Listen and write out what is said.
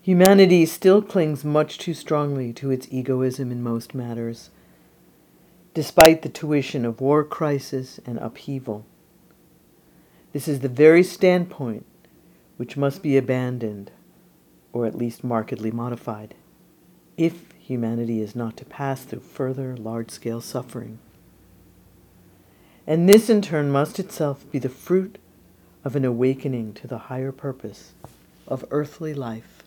Humanity still clings much too strongly to its egoism in most matters, despite the tuition of war, crisis, and upheaval. This is the very standpoint which must be abandoned, or at least markedly modified, if humanity is not to pass through further large-scale suffering. And this in turn must itself be the fruit of an awakening to the higher purpose of earthly life.